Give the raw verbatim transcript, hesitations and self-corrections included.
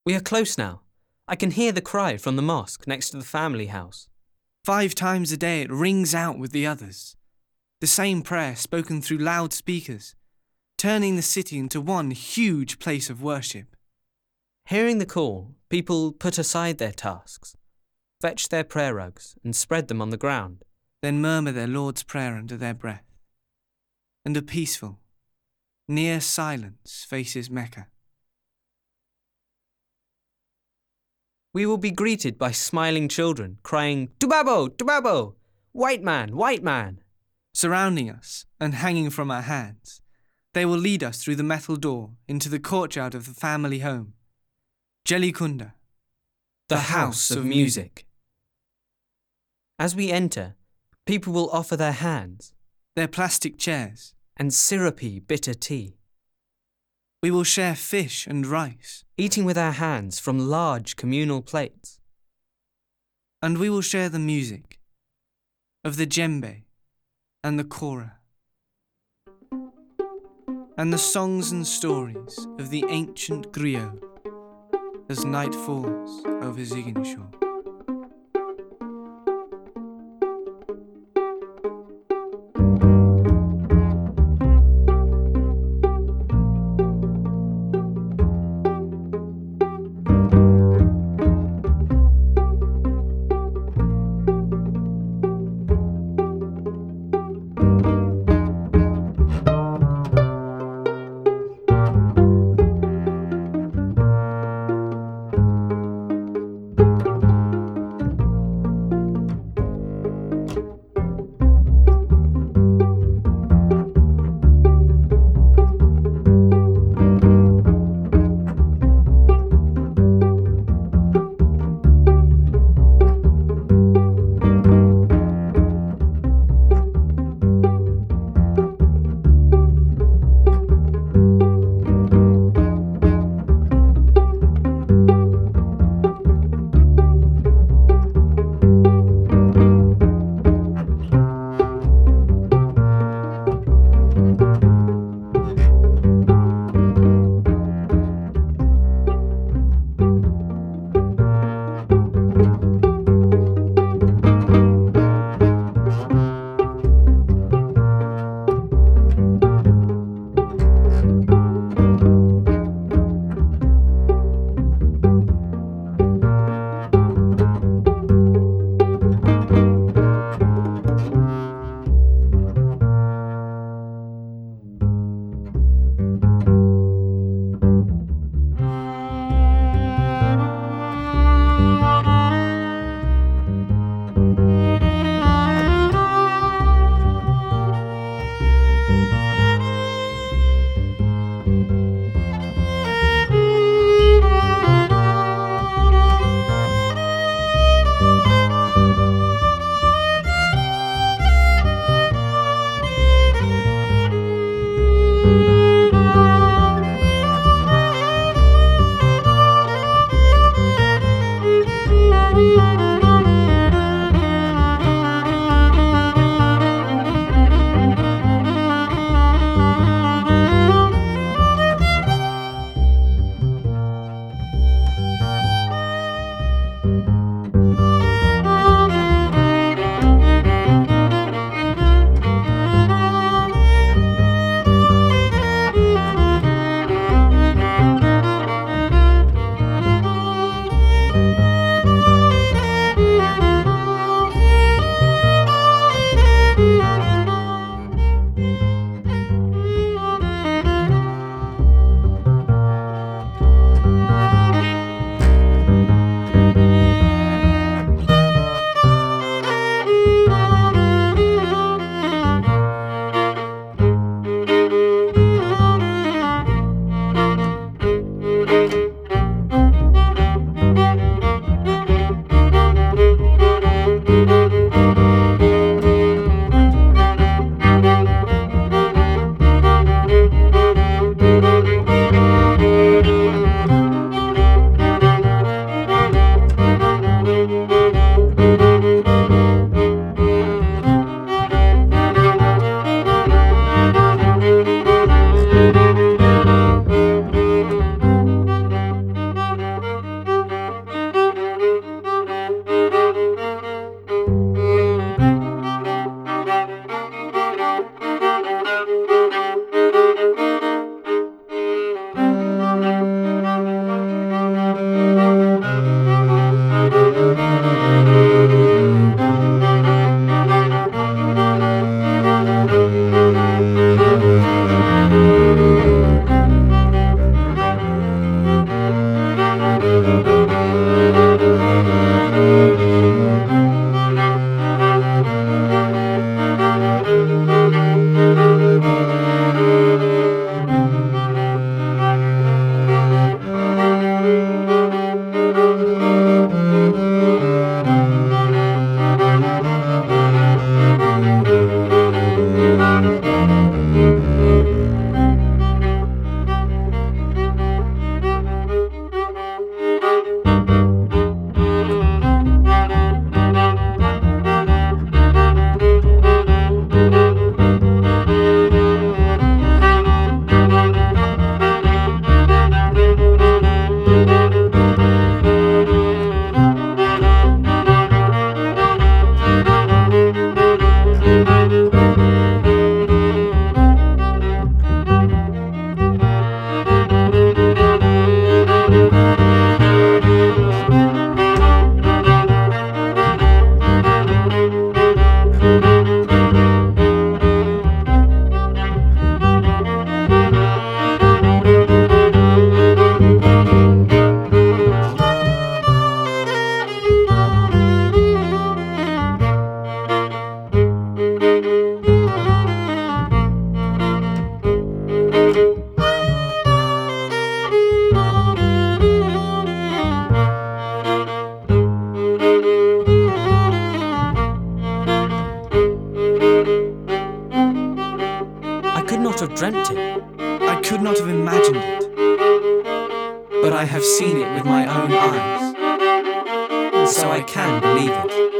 We are close now. I can hear the cry from the mosque next to the family house. Five times a day it rings out with the others. The same prayer spoken through loudspeakers, turning the city into one huge place of worship. Hearing the call, people put aside their tasks, fetch their prayer rugs and spread them on the ground. Then murmur their Lord's Prayer under their breath. And a peaceful, near silence faces Mecca. We will be greeted by smiling children, crying, Tubabo, Tubabo! White man, white man! Surrounding us and hanging from our hands, they will lead us through the metal door into the courtyard of the family home. Jellikunda, The, the house, house of music. As we enter, people will offer their hands, their plastic chairs, and syrupy bitter tea. We will share fish and rice, eating with our hands from large communal plates. And we will share the music of the djembe and the kora, and the songs and stories of the ancient griot as night falls over Ziguinchor. not have dreamt it, I could not have imagined it, but I have seen it with my own eyes, so I can believe it.